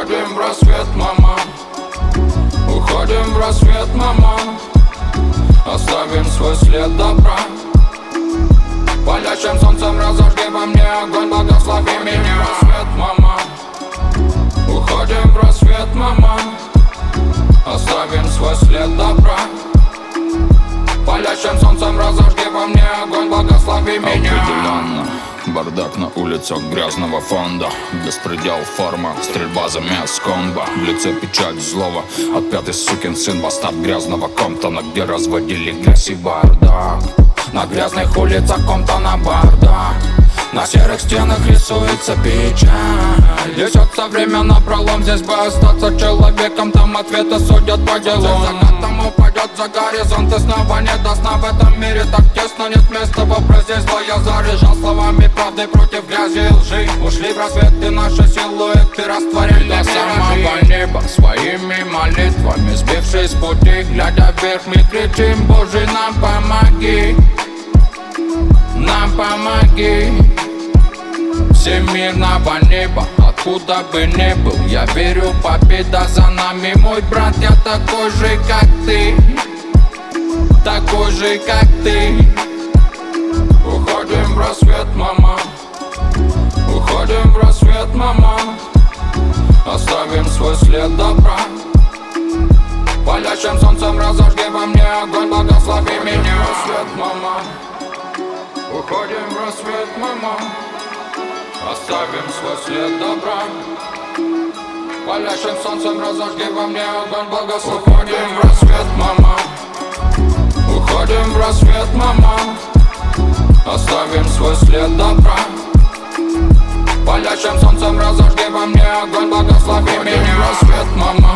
Уходим в рассвет, мама. Уходим в рассвет, мама. Оставим свой след добра. Палящим солнцем разожги во мне огонь, благослови меня. Рассвет, мама. Уходим в рассвет, мама. Оставим свой след добра. Палящим солнцем разожги во мне огонь, благослови меня. Определенно, бардак на улицах грязного фонда. Беспредел, форма, стрельба за мяс комбо. В лице печать злого, отпятый сукин сын, бастард грязного Комптона, где разводили грязь и бардак. На грязных улицах Комптона бардак. На серых стенах рисуется печаль. Несется время напролом, здесь бы остаться человеком. Там ответы судят по делу. За закатом упадет за горизонт, и снова не до сна. В этом мире так тесно, нет места в образе зла. Я заряжал словами правды против грязи и лжи. Ушли в рассвет, и наши силуэты растворили до самого неба своими молитвами, сбившись с пути, глядя вверх, мы кричим: Боже, нам помоги, нам помоги. Всемирного неба, откуда бы ни был, я верю, победа за нами. Мой брат, я такой же, как ты, такой же, как ты. Уходим в рассвет, мама. Уходим в рассвет, мама. Оставим свой след добра. Палящим солнцем разожги во мне огонь, благослови меня. Рассвет, мама. Уходим в рассвет, мама. Оставим свой след добра. Палящим солнцем разожги во мне огонь, благослови. Уходим в рассвет, мама. Уходим в рассвет, мама. Оставим свой след добра. Палящим солнцем разожги во мне огонь, благослови меня. Рассвет, мама.